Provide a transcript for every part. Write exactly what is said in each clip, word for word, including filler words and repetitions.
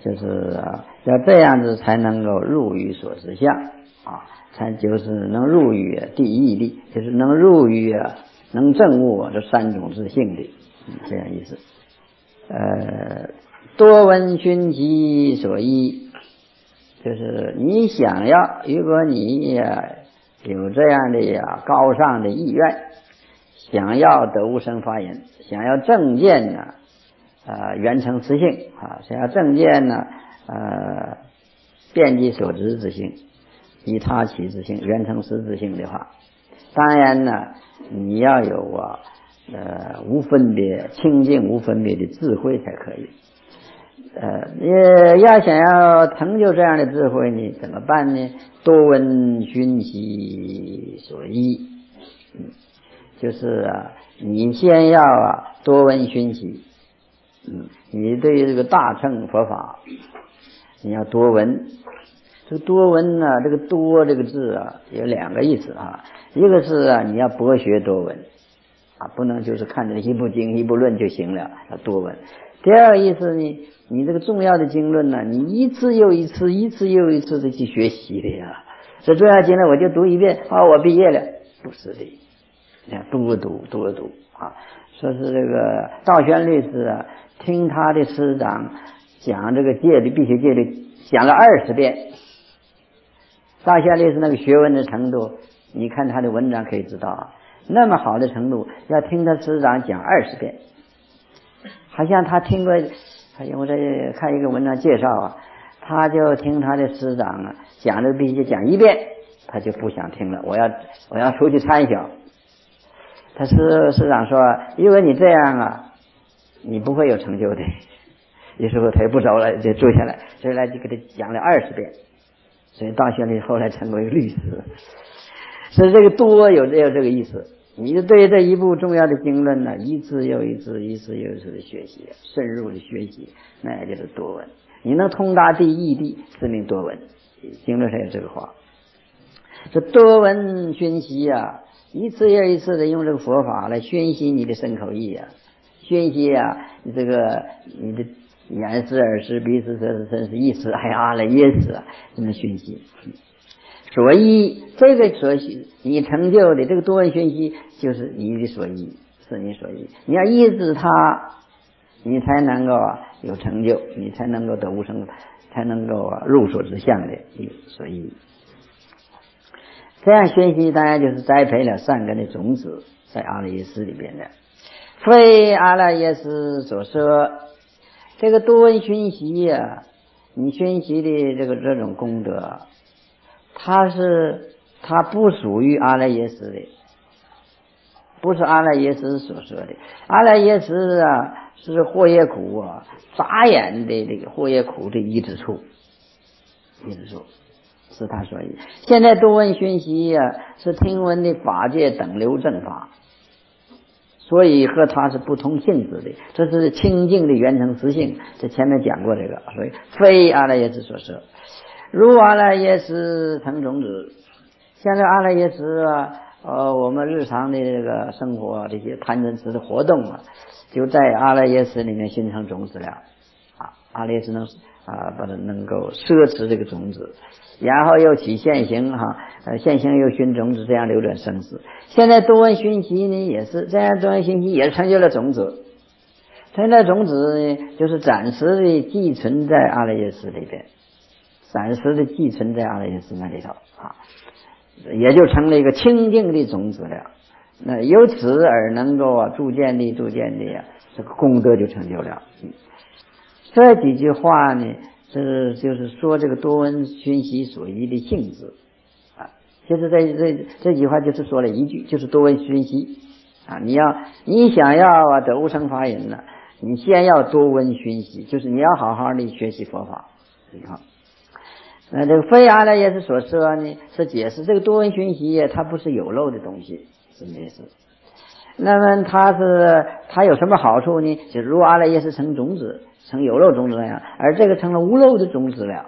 就是啊，要这样子才能够入于所识相啊，才就是能入于第一力，就是能入于啊，能证悟这三种自性的，嗯，这样意思。呃，多闻熏习所依，就是你想要，如果你呀有这样的呀高尚的意愿，想要得无生法忍，想要正见呢，呃，圆成实性啊，想要正见呢，呃，遍及所知之性，以他起之性，圆成实之性的话，当然呢，你要有啊，呃，无分别、清净无分别的智慧才可以。呃，你要想要成就这样的智慧呢，怎么办呢？多闻熏习所依，嗯，就是啊，你先要啊多闻熏习，嗯，你对于这个大乘佛法，你要多闻。这个多闻呢，这个多这个字啊，有两个意思啊，一个是啊，你要博学多闻啊，不能就是看着一部经一部论就行了，要多闻。第二个意思呢，你这个重要的经论呢，你一次又一次，一次又一次的去学习的呀。这重要经论我就读一遍啊，我毕业了，不是的，你看多读多读啊。说是这个道宣律师啊，听他的师长讲这个戒律必须戒律，讲了二十遍。道宣律师那个学问的程度，你看他的文章可以知道啊，那么好的程度，要听他师长讲二十遍。好像他听过，好像我在看一个文章介绍啊，他就听他的师长啊讲的必须讲一遍，他就不想听了，我要我要出去参晓。他师师长说，因为你这样啊，你不会有成就的。有时候他也不走了，就坐下来，所以来就给他讲了二十遍。所以道宣律后来成为律师。所以这个多有有这个意思。你就对这一部重要的经论呢，一次又一次，一次又一次的学习，深入的学习，那也就是多闻。你能通达第一地，自命多闻。经论上有这个话。这多闻熏习啊，一次又一次的用这个佛法来熏习你的身口意啊，熏习啊，你这个你的眼识、耳识、鼻识、舌识、身识、意识，还有阿赖耶识啊，这么熏习。所依，这个所依你成就的这个多闻熏习，就是你的所依，是你所依。你要依止它，你才能够啊有成就，你才能够得无生，才能够啊入所之相的所依。这样熏习当然就是栽培了善根的种子在阿赖耶识里边的，非阿赖耶识所摄。这个多闻熏习啊，你熏习的这个这种功德，它是它不属于阿赖耶识的，不是阿赖耶识所说的。阿赖耶识啊，是惑业苦啊，眨眼的这个惑业苦的一之处，一之处是他所以。现在多闻熏习啊，是听闻的法界等流正法，所以和它是不同性质的，这是清净的圆成实性。这前面讲过这个，所以非阿赖耶识所摄。如阿赖耶识成种子，现在阿赖耶识啊，呃，我们日常的这个生活这些贪嗔痴的活动啊，就在阿赖耶识里面形成种子了啊。阿赖耶识能啊，把它能够摄持这个种子，然后又起现行哈，呃，现行又熏种子，这样流转生死。现在多闻熏习呢，也是这样，多闻熏习也成就了种子。成就了种子呢，就是暂时的寄存在阿赖耶识里边。暂时的寄存在阿赖耶识那里头啊，也就成了一个清净的种子了。那由此而能够啊，逐渐的、逐渐的呀，这个功德就成就了。嗯，这几句话呢，是就是说这个多闻熏习所依的性质啊。就是这这这句话就是说了一句，就是多闻熏习啊。你要你想要啊得无生法忍呢，你先要多闻熏习，就是你要好好的学习佛法。你看。那这个非阿赖耶识所摄呢，是解释这个多闻熏习它不是有漏的东西，什么意思？那么它是它有什么好处呢？就如阿赖耶识成种子，成有漏种子那样，而这个成了无漏的种子了。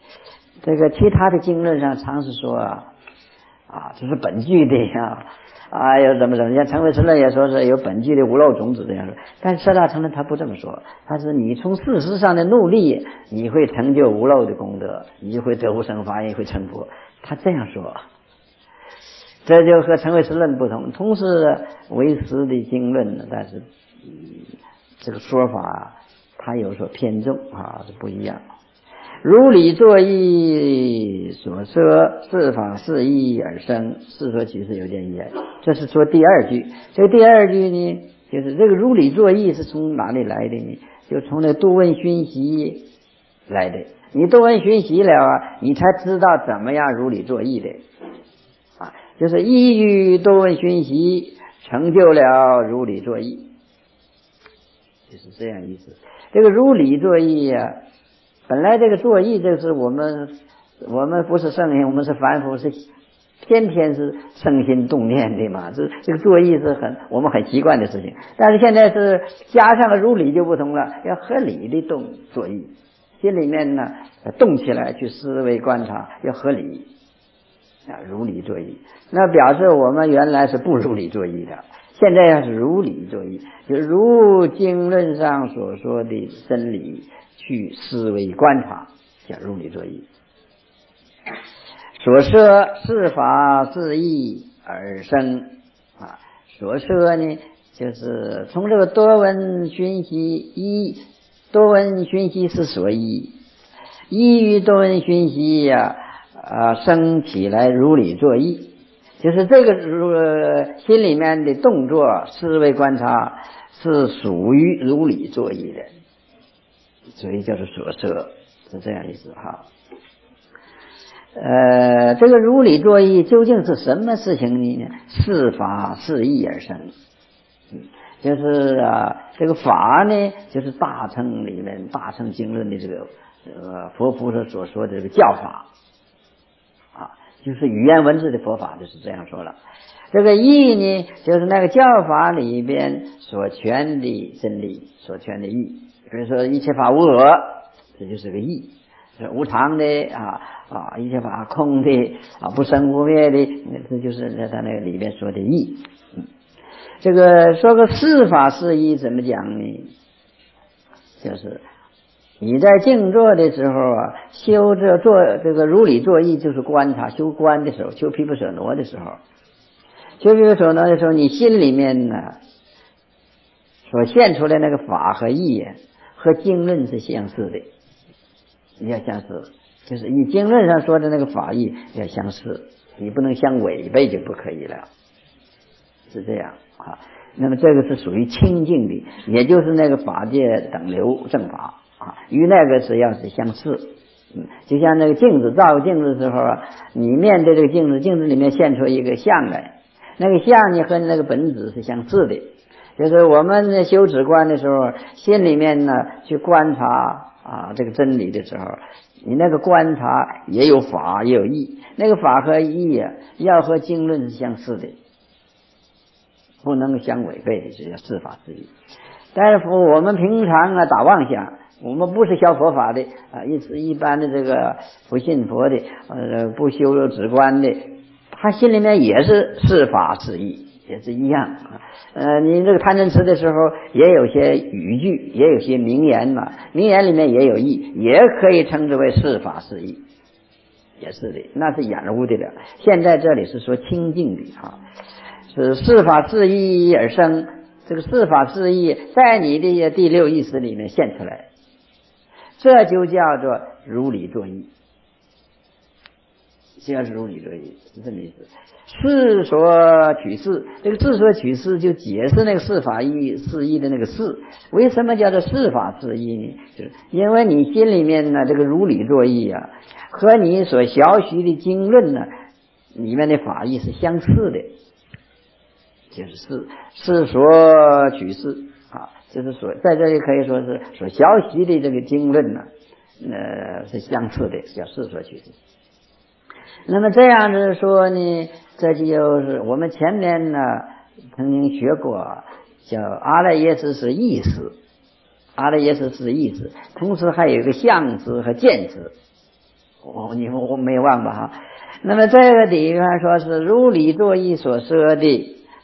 这个其他的经论上常是说啊，啊，这是本具的呀， 啊，又怎么怎么，像陈慧思论也说是有本具的无漏种子这样说，但是色大乘论他不这么说，他是你从事实上的努力，你会成就无漏的功德，你会得无生法，也会成佛，他这样说。这就和陈慧思论不同，同是唯识的经论，但是、嗯、这个说法他有所偏重啊，是不一样。如理作意所摄，是法是义而生，是说其实有点意义。这是说第二句。这个第二句呢，就是这个如理作意是从哪里来的呢？就从那度问熏习来的。你度问熏习了啊，你才知道怎么样如理作意的啊。就是依于度问熏习，成就了如理作意，就是这样意思。这个如理作意啊，本来这个作意就是我们我们不是圣人，我们是凡夫，是天天是生心动念的嘛，这这个作意是很我们很习惯的事情。但是现在是加上了如理就不同了，要合理的动作意，心里面呢动起来去思维观察，要合理啊，如理作意。那表示我们原来是不如理作意的，现在要是如理作意，就如经论上所说的真理去思维观察，叫如理作意。所摄是法是义而生啊，所摄呢就是从这个多闻熏习，依多闻熏习是所依，依于多闻熏习呀啊生起来如理作意，就是这个呃心里面的动作思维观察是属于如理作意的，所以叫做所摄，是这样意思哈。呃，这个如理作意究竟是什么事情呢？是法是义而生，嗯，就是啊，这个法呢，就是大乘里面大乘经论的这个呃佛菩萨所说的这个教法啊，就是语言文字的佛法，就是这样说了。这个义呢，就是那个教法里边所全的真理，所全的义。比如说一切法无我，这就是个义。无常的啊啊，一切法空的啊，不生不灭的，这就是在他那个里面说的义。嗯，这个说个是法是义怎么讲呢？就是你在静坐的时候啊，修这做这个如理作意，就是观察修观的时候，修毗婆舍那的时候，修毗婆舍那的时候，你心里面呢所现出来那个法和义和经论是相似的。要相似，就是以经论上说的那个法义要相似，你不能相违背就不可以了，是这样啊。那么这个是属于清净的，也就是那个法界等流正法啊，与那个是要是相似。嗯，就像那个镜子，照镜子的时候啊，你面对这个镜子，镜子里面现出一个相来，那个相呢和那个本质是相似的。就是我们修止观的时候，心里面呢去观察啊，这个真理的时候，你那个观察也有法也有义，那个法和义啊，要和经论是相似的，不能相违背的，这叫是法是义。但是我们平常啊打妄想，我们不是学佛法的啊，一一般的这个不信佛的，呃，不修止观的，他心里面也是是法是义，也是一样啊。呃，你这个贪嗔痴的时候，也有些语句，也有些名言嘛，名言里面也有义，也可以称之为是法是义，也是的，那是染污的了。现在这里是说清净的啊，是是法是义而生，这个是法是义在你的第六意识里面现出来，这就叫做如理作意，这要是如理作意，是这么意思。是所取事，这个是所取事就解释那个是法义是义的那个是，为什么叫做是法是义呢？就是因为你心里面呢这个如理作意啊，和你所学习的经论呢里面的法义是相似的，就是是是所取事啊，就是所在这里可以说是所学习的这个经论呢，呃是相似的，叫是所取事。那么这样子说呢，这就是我们前面呢曾经学过，叫阿赖耶识是意识，阿赖耶识是意识，同时还有一个相识和见识，哦，你们我没忘吧哈。那么这个地方说是如理作意所摄的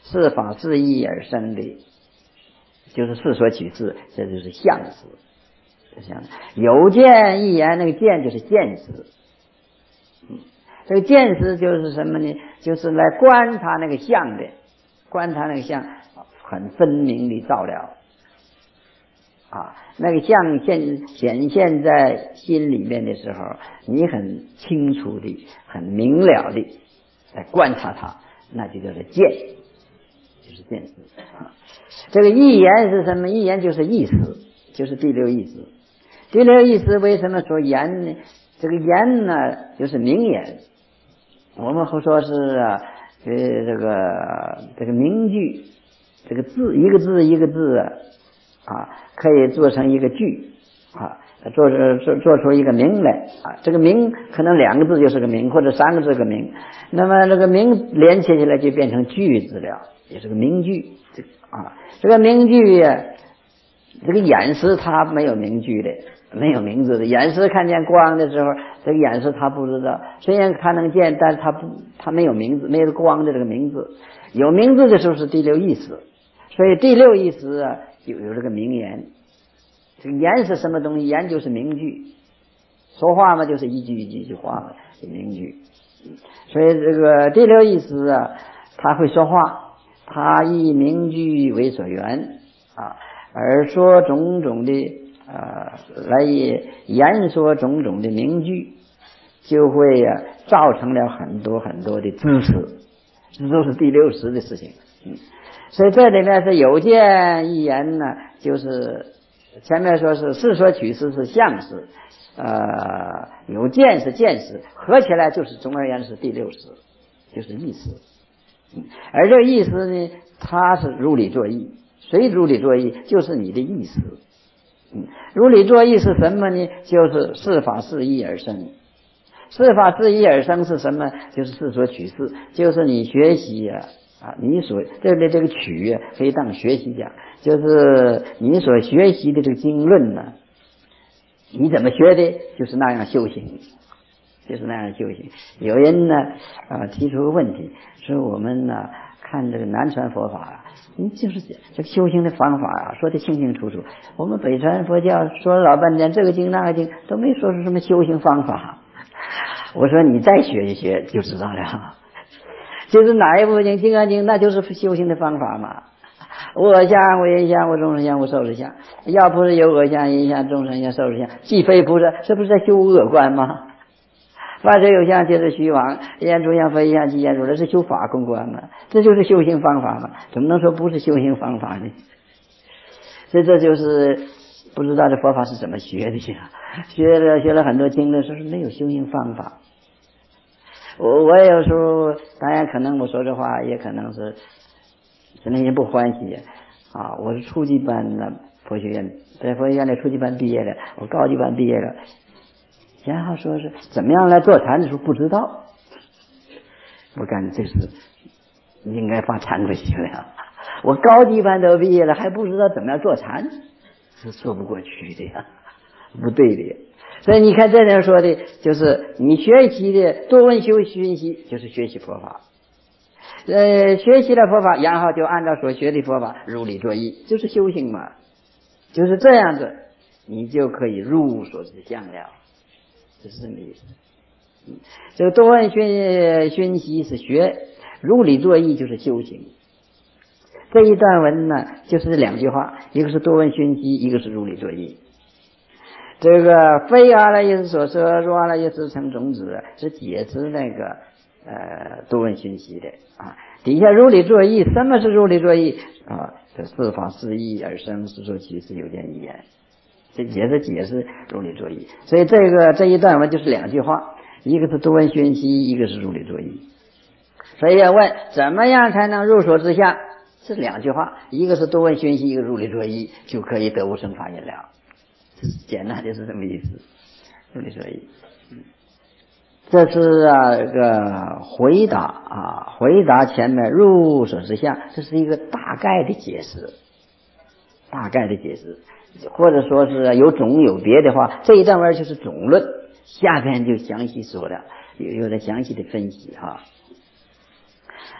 是法是义而生的，就是事所取事，这就是相识。有见一言，那个见就是见识。嗯，这个见识就是什么呢？就是来观察那个相的，观察那个相很分明的照料啊，那个相现显现在心里面的时候，你很清楚的、很明了的来观察它，那就叫做见，就是见识啊。这个一言是什么？一言就是意思，就是第六意思。第六意思为什么说言呢？这个言呢，就是明言。我们会说是啊，呃，这个这个名句，这个字一个字一个字啊，可以做成一个句啊，做做做出一个名来啊。这个名可能两个字就是个名，或者三个字个名。那么这个名连接起来就变成句子了，也是个名句。这个啊，这个名句呀，这个眼识它没有名句的。没有名字的眼识看见光的时候，这个眼识他不知道，虽然他能见，但是他不，他没有名字，没有光的这个名字。有名字的时候是第六意识，所以第六意识啊有有这个名言。这个言是什么东西？言就是名句，说话嘛就是一句一句话嘛，名句。所以这个第六意识啊，他会说话，他以名句为所缘啊，而说种种的。啊，来言说种种的名句，就会啊造成了很多很多的知识，这都是第六识的事情。嗯，所以这里面是有见一言呢，就是前面说是事所取事是相识，呃，有见是见识，合起来就是总而言之是第六识，就是意识。嗯，而这个意识呢，它是如理作意，谁如理作意？就是你的意识。嗯，如理作意是什么呢？就是事法是义而生。事法是义而生是什么？就是事所取事，就是你学习啊啊，你所这里这个取啊，可以当学习讲，就是你所学习的这个经论呢，你怎么学的，就是那样修行，就是那样修行。有人呢啊提出个问题，说我们呢看这个南传佛法啊。你就是这个修行的方法啊，说的清清楚楚。我们北传佛教说了老半天，这个经那个经都没说出什么修行方法。我说你再学一学就知道了，就是哪一部经《金刚经》，那就是修行的方法嘛。无我相、无人相、无众生相、无寿者相。要不是有我相、人相、众生相、寿者相，既非菩萨，这不是在修恶观吗？法者有相，皆是虚妄；言出相，非相，即言出。这是修法空观嘛？这就是修行方法嘛？怎么能说不是修行方法呢？所以这就是不知道这佛法是怎么学的呀？学了学了很多经的时候没有修行方法。我我有时候当然可能我说这话也可能是可能也不欢喜啊。我是初级班的佛学院，在佛学院的初级班毕业了，我高级班毕业了。然后说是怎么样来坐禅的时候不知道，我感觉这是应该发惭愧心了。我高级班都毕业了，还不知道怎么样坐禅，是说不过去的呀，不对的。所以你看这人说的就是你学习的多闻修熏习，就是学习佛法。呃，学习了佛法，然后就按照所学的佛法如理作意，就是修行嘛，就是这样子，你就可以入所知相了。这是这么意思。嗯，这个多闻熏熏习是学，如理作意就是修行。这一段文呢，就是两句话，一个是多闻熏习，一个是如理作意。这个非阿赖耶识所摄，若阿赖耶识成种子，是解释那个呃多闻熏习的啊。底下如理作意，什么是如理作意啊？这事法是义而生，是说其实有见一言。这也是解释如理作意，所以这个这一段文就是两句话，一个是多闻熏习，一个是如理作意。所以要问怎么样才能入所知相，是两句话，一个是多闻熏习，一个如理作意，就可以得无生法忍了。简单就是这么意思，如理作意。嗯，这是啊这个回答啊，回答前面入所知相，这是一个大概的解释，大概的解释。或者说是有总有别的话，这一段文就是总论，下边就详细说了，有有的详细的分析哈。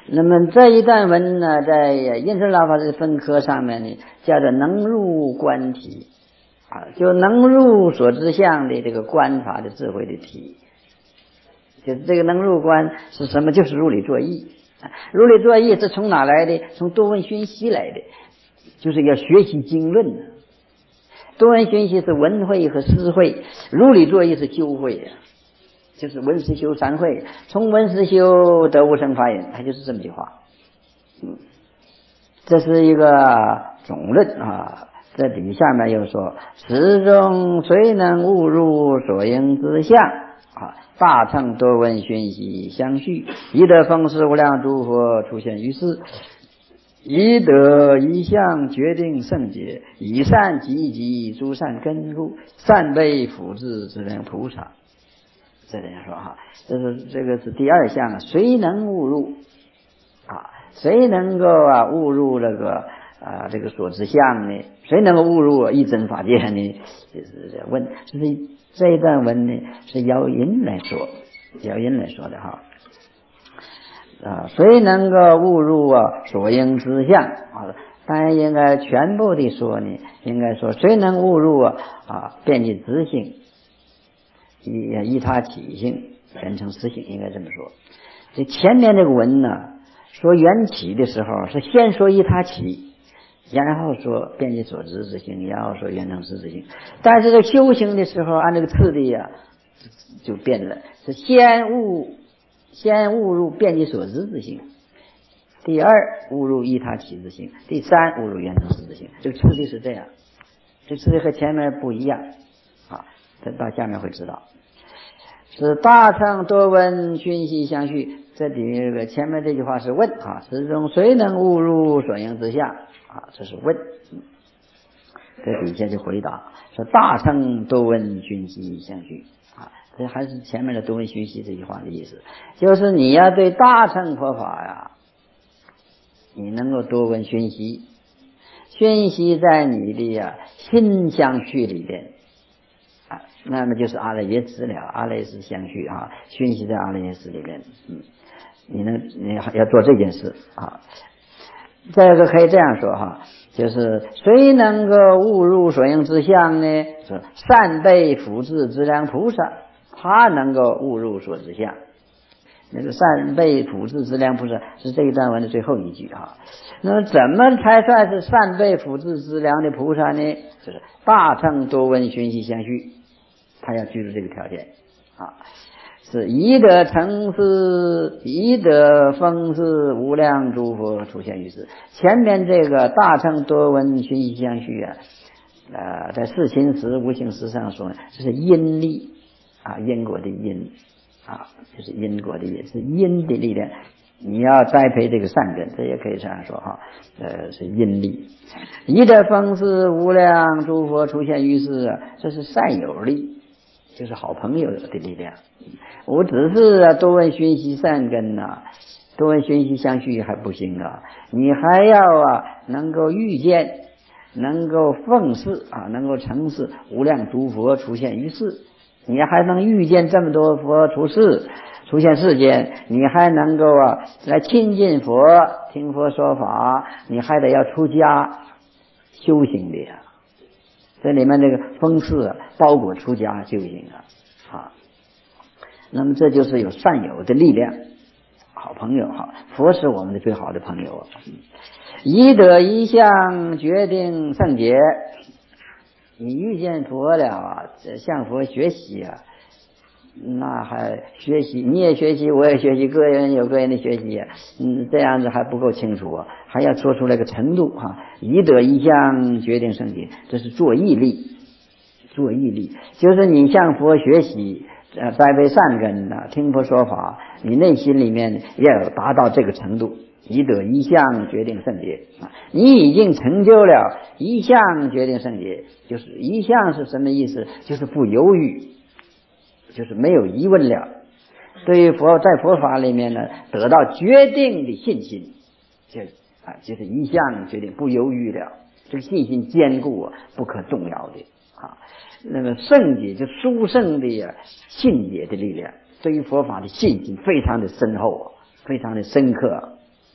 那么这一段文呢，在印顺老法师分科上面呢，叫做能入观体啊，就能入所知相的这个观法的智慧的体。就是这个能入观是什么？就是如理作意。如理作意是从哪来的？从多闻熏习来的，就是要学习经论的。多闻熏习是闻会和思会，如理作意是修会，就是闻思修三会，从闻思修得无生法忍，它就是这么句话。嗯，这是一个总论啊。这底下面又说：始终虽能悟入所应之相啊，大乘多闻熏习相续，一得风师无量诸佛出现于世，一得一相决定圣解，以善积集诸善根故，善被辅治之人菩萨。这样说哈，这是这个是第二项，谁能悟入啊？谁能够啊悟入那个啊这个所知相呢？谁能够悟入一真法界呢？就是问，就是这一段文呢是姚音来说，姚音来说的哈。啊，谁能够悟入啊所应之相啊？当然应该全部的说呢，应该说谁能悟入啊啊遍及自性，依依他起性，全成实性，应该这么说。这前面这个文呢，说缘起的时候是先说依他起，然后说遍及所知之性，然后说圆成实之性。但是在修行的时候，按这个次第呀、啊，就变了，是先悟。先悟入遍及所知之性，第二悟入依他起之性，第三悟入圆成实之性。这个次序是这样，这次序和前面不一样啊，这到下面会知道。是大乘多闻熏习相续，这里这个前面这句话是问啊，始终谁能悟入所应之相啊？这是问。嗯，这底下就回答说大乘多闻熏习相续啊。这还是前面的多闻熏习这句话的意思，就是你要对大乘佛法呀，你能够多闻熏习，熏习在你的呀心相续里边啊，那么就是阿赖耶识了，阿赖耶识相续啊，熏习在阿赖耶识里边，嗯，你能你要做这件事啊。这个可以这样说哈，就是谁能够悟入所应之相呢？是善被辅治之良菩萨。他能够悟入所知相，那个善被辅治之良菩萨是这一段文的最后一句啊。那么怎么才算是善被辅治之良的菩萨呢？就是大乘多闻熏习相续，他要居住这个条件啊。是以得成事，以得风事无量诸佛出现于世。前面这个大乘多闻熏习相续啊，呃，在四心识、无形识上说，这是因力。啊，因果的因啊，就是因果的因，是因的力量。你要栽培这个善根，这也可以这样说哈。呃，是因力。以得风事无量诸佛出现于世，这是善友力，就是好朋友的力量。我只是多闻熏习善根呐、啊，多闻熏习相续还不行啊，你还要啊能够遇见，能够奉事啊，能够成事无量诸佛出现于世。你还能遇见这么多佛出世出现世间，你还能够啊来亲近佛听佛说法，你还得要出家修行的呀。这里面这个风事啊包裹出家修行啊啊，那么这就是有善友的力量，好朋友哈，佛是我们的最好的朋友。以得一相决定圣洁。你遇见佛了啊，向佛学习啊，那还学习，你也学习，我也学习，个人有个人的学习，嗯，这样子还不够清楚啊，还要说出来个程度哈。以得一相决定圣洁，这是做义力，做义力，就是你向佛学习，呃，栽培善根啊，听佛说法，你内心里面要有达到这个程度。以得一相决定圣洁啊！你已经成就了一相决定圣洁，就是一相是什么意思？就是不犹豫，就是没有疑问了。对于佛在佛法里面呢，得到决定的信心，就啊，就是一相决定，不犹豫了。这个信心坚固啊，不可动摇的啊。那么圣洁就殊胜的呀，信解的力量，对于佛法的信心非常的深厚，非常的深刻。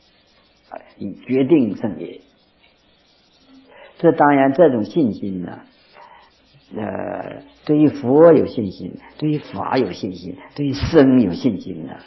以决定圣洁。这当然这种信心呢，呃，对于佛有信心，对于法有信心，对于僧有信心呢。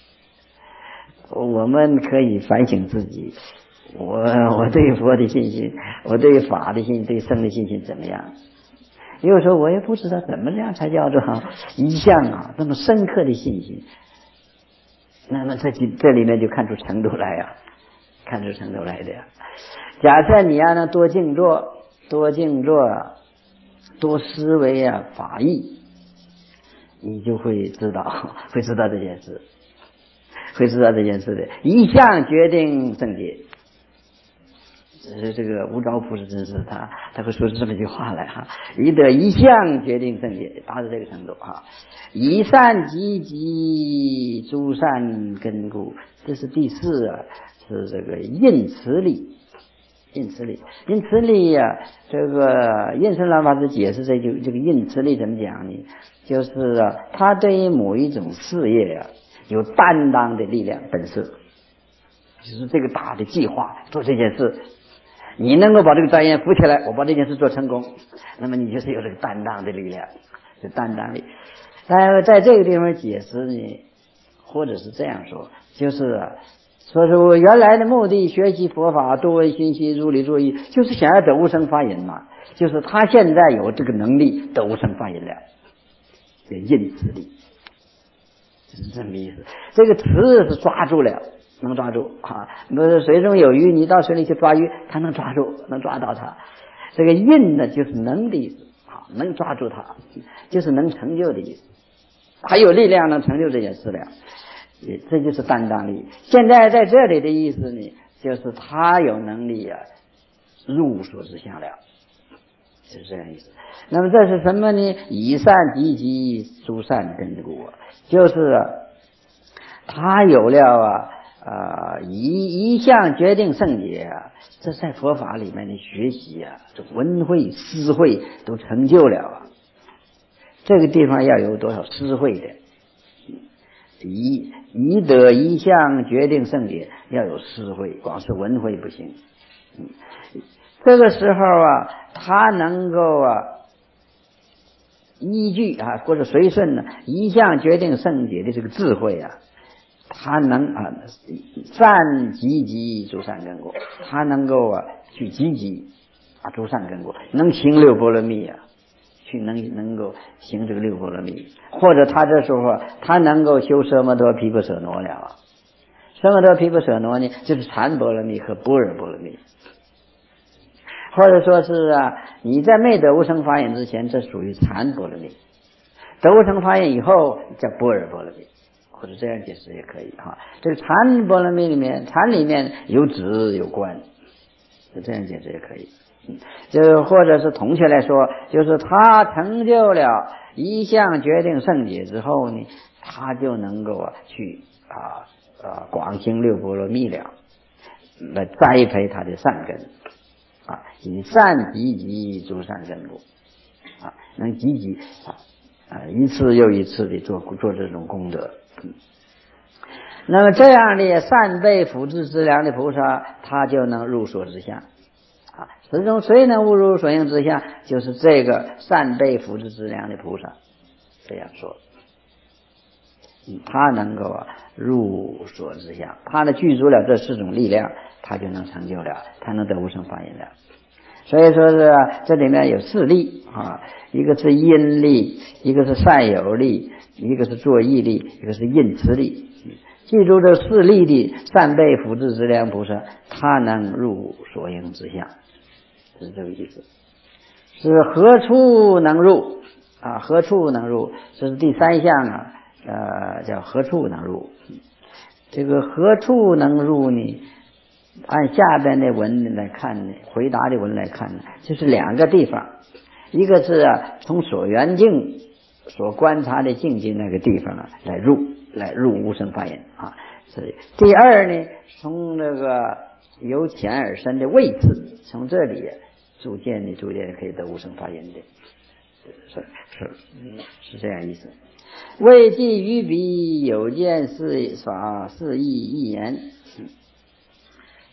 我们可以反省自己，我我对佛的信心，我对法的信心，对僧的信心怎么样？有时候我也不知道怎么样才叫做一向啊这么深刻的信心。那么这这里面就看出程度来呀、啊，看出程度来的呀。假设你要能多静坐，多静坐，多思维啊法义，你就会知道，会知道这件事，会知道这件事的。一向决定正解。是这个无着菩萨真是他他会说出这么一句话来哈，一得一向决定正解，达到这个程度哈。以善积极，诸善根固，这是第四啊，是这个印持力。印持力，印持力呀、啊，这个印顺老法师解释这句这个印持力怎么讲呢？就是啊，他对于某一种事业啊，有担当的力量本色，就是这个大的计划做这件事。你能够把这个专业扶起来，我把这件事做成功，那么你就是有这个担当的力量，有担当力。但在这个地方解释呢，或者是这样说，就是啊，说是我原来的目的学习佛法，多为熏习如理作意，就是想要得无生法忍嘛。就是他现在有这个能力得无生法忍了，有印持力，就是这么意思。这个持是抓住了。能抓住啊！不是水中有鱼，你到水里去抓鱼，他能抓住，能抓到它。这个印呢，就是能的意思啊，能抓住它，就是能成就的意思。还有力量能成就这件事了，这就是担当力。现在在这里的意思呢，就是他有能力啊，入所知相了，就是这样意思。那么这是什么呢？以善积极，诸善根固，就是啊，他有了啊。啊，一一向决定圣洁啊，这在佛法里面的学习啊，这闻慧思慧都成就了啊。这个地方要有多少思慧的？一一得一向决定圣洁，要有思慧，光是闻慧不行。嗯，这个时候啊，他能够啊依据啊或者随顺呢一向决定圣洁的这个智慧啊。他能啊善积极诸善根固，他能够啊去积极啊诸善根固，能行六波罗蜜啊，去能能够行这个六波罗蜜，或者他这时候他能够修奢摩多毗婆舍那了。奢摩多毗婆舍那呢，就是禅波罗蜜和般若波罗蜜，或者说是啊你在没得无生法忍之前，这属于禅波罗蜜；得无生法忍以后叫般若波罗蜜。或者这样解释也可以哈，这个禅波罗蜜里面，禅里面有止有观，就这样解释也可以。嗯，就或者是统起来说，就是他成就了一向决定圣解之后呢，他就能够啊去啊啊广行六波罗蜜了，来栽培他的善根啊，以善积极诸善根固啊，能积极啊啊一次又一次的做做这种功德。嗯，那么这样的善被辅智之良的菩萨，他就能入所知相啊。其中谁能误入所应之相，就是这个善被辅智之良的菩萨。这样说，嗯，他能够啊入所知相，他呢具足了这四种力量，他就能成就了，他能得无生法忍了。所以说是这里面有四力啊，一个是因力，一个是善有力，一个是作意力，一个是印持力。记住这四力的善被辅智之良菩萨，他能入所应之相，是这个意思。是何处能入啊？何处能入？这是第三项啊，呃，叫何处能入。这个何处能入呢？按下边的文来看呢，回答的文来看呢，就是两个地方，一个是啊从所缘境所观察的境界那个地方啊来入来入无生法忍啊。所以第二呢，从那个由浅而深的位置，从这里逐渐的逐渐的可以得无生法忍的，是是是这样意思。未记于彼有见是法是义一言。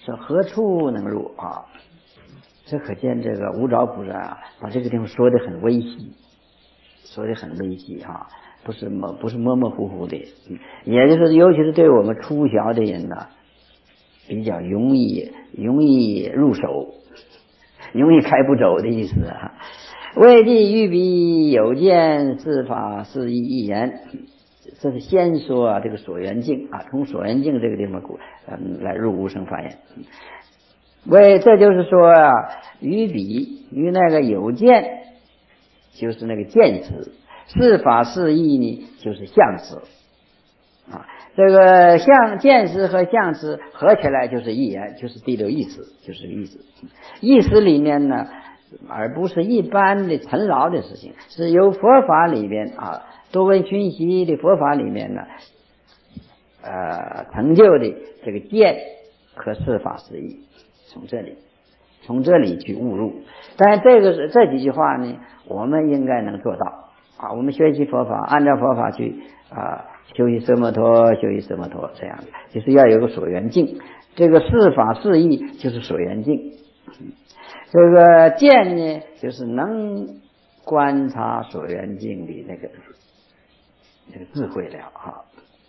说何处能入啊？这可见这个无着菩萨啊，把这个地方说得很微细，说得很微细啊，不是模不是模模糊糊的，也就是尤其是对我们初学的人呢，比较容易容易入手，容易开不走的意思啊。未地欲彼有见四法四义一言，这是先说啊这个所缘境啊，从所缘境这个地方嗯来入无生法眼。为这就是说啊，于彼于那个有见，就是那个见词，四法四义呢，就是相词啊。这个相见词和相词合起来就是一言，就是第六意思，就是这个意思。意思里面呢，而不是一般的尘劳的事情，是由佛法里边啊多闻熏习的佛法里面呢，呃成就的这个见和四法四义。从这里，从这里去悟入，但是这个是这几句话呢，我们应该能做到啊。我们学习佛法，按照佛法去啊修习奢摩陀，修习奢摩陀，这样的就是要有个所缘境。这个四法四义就是所缘境。这个见呢，就是能观察所缘境的那个那个智慧了啊。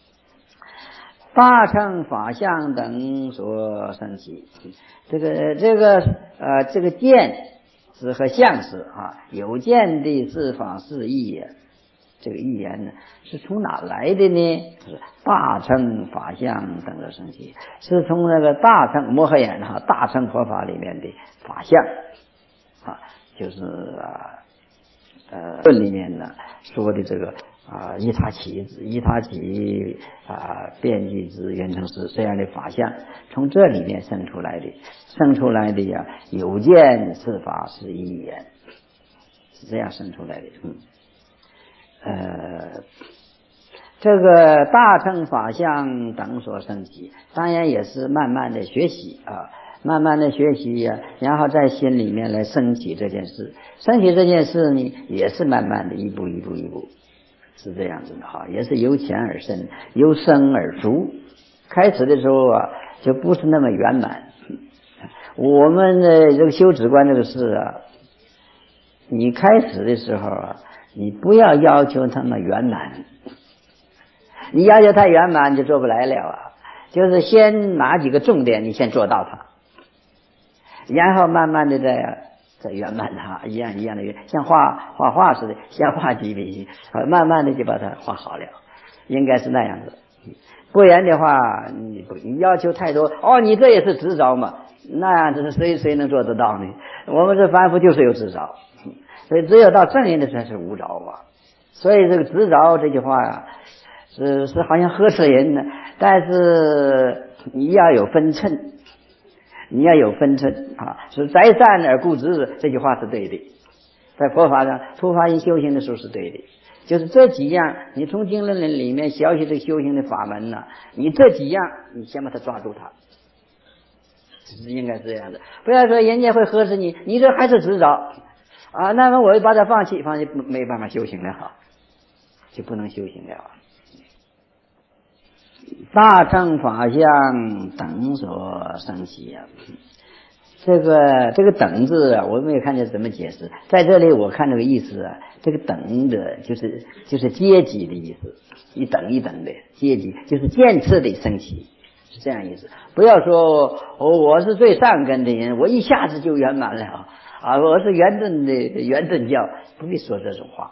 大乘法相等所生起，这个这个呃这个见词和相词啊，有见的四法四义，这个义言呢是从哪来的呢？是大乘法相等所生起，是从那个大乘摩诃眼哈大乘佛法里面的法相啊，就是啊呃论里面呢说的这个。啊，依他起依他起啊，遍计之圆成实这样的法相，从这里面生出来的，生出来的呀，有见四法是一言，是这样生出来的。嗯，呃，这个大乘法相等所生起，当然也是慢慢的学习啊，慢慢的学习呀、啊，然后在心里面来升起这件事，升起这件事呢，也是慢慢的一步一步一步。是这样子的哈，也是由浅而深，由深而熟。开始的时候啊，就不是那么圆满。我们的这个修止观这个事啊，你开始的时候啊，你不要要求它们圆满，你要求它圆满就做不来了啊。就是先拿几个重点，你先做到它，然后慢慢的再。再圆满它，一样一样的圆，像画画画似的，先画几笔，慢慢的就把它画好了，应该是那样子。不然的话，你不你要求太多，哦，你这也是执着嘛，那样子是谁谁能做得到呢？我们这凡夫就是有执着，所以只有到正人的才是无着嘛。所以这个执着这句话呀、啊，是是好像呵斥人呢，但是你要有分寸。你要有分寸啊，是在善而固执，这句话是对的。在佛法上，初发心修行的时候是对的，就是这几样，你从经论里面学习这修行的法门呢、啊，你这几样，你先把它抓住它，是应该是这样的。不要说人家会呵斥你，你这还是执着啊，那么我就把它放弃，放弃没办法修行了，就不能修行了。大乘法相等所生起啊，这个这个等字啊，我没有看见怎么解释。在这里我看这个意思啊，这个等的就是就是阶级的意思，一等一等的阶级，就是渐次的升起，是这样意思。不要说哦，我是最上根的人，我一下子就圆满了啊，我是圆顿的圆顿教，不必说这种话。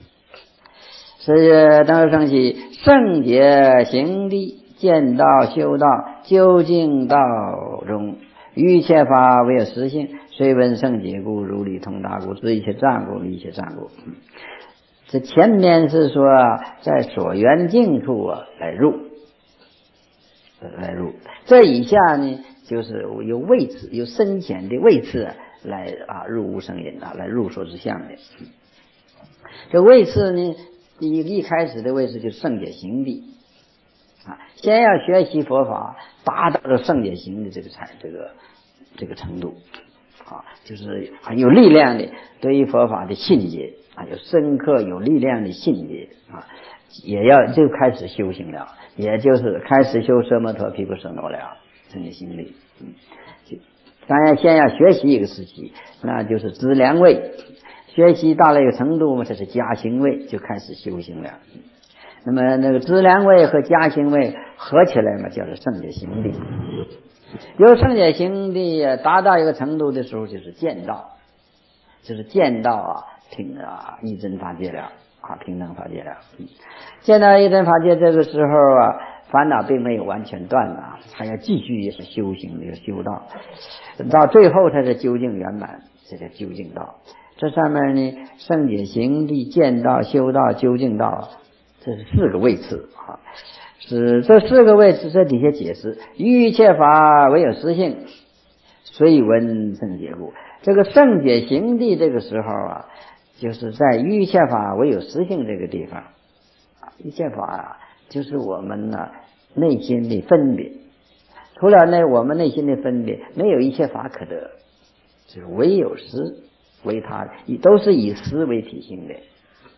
是当时升起圣洁行力。见道修道，究竟道中，一切法为实性，虽闻圣解故，如理通达故，知一切障故，一切障故。这前面是说在所缘境处啊来入，来入。这以下呢，就是有位次，有深浅的位次来啊入无生忍啊，来入所知相的。这位次呢，第一一开始的位置就是圣解行力。啊，先要学习佛法，达到了圣解行的这个才这个这个程度，啊，就是很有力量的对于佛法的信解啊，有深刻有力量的信解啊，也要就开始修行了，也就是开始修奢摩陀毗婆舍那了圣解行力当然先要学习一个时期，那就是知良位，学习到了一个程度嘛，这是加行位，就开始修行了。那么那个知良位和加行位合起来嘛，叫做圣解行地。有圣解行地达到一个程度的时候，就是见道，就是见到啊平啊一真法界了啊，平等法界了。见到一真法界，这个时候啊，烦恼并没有完全断了，还要继续修行这个修道，到最后才是究竟圆满，这个究竟道。这上面呢，圣解行地、见道、修道、究竟道，这是四个位次啊。是这四个位置，这底下解释：于一切法唯有实性，虽闻圣解故。这个圣解行地这个时候啊，就是在于一切法唯有实性这个地方。一切法啊，就是我们呢、啊、内心的分别，除了呢我们内心的分别，没有一切法可得，就是唯有实为他，都是以实为体性的。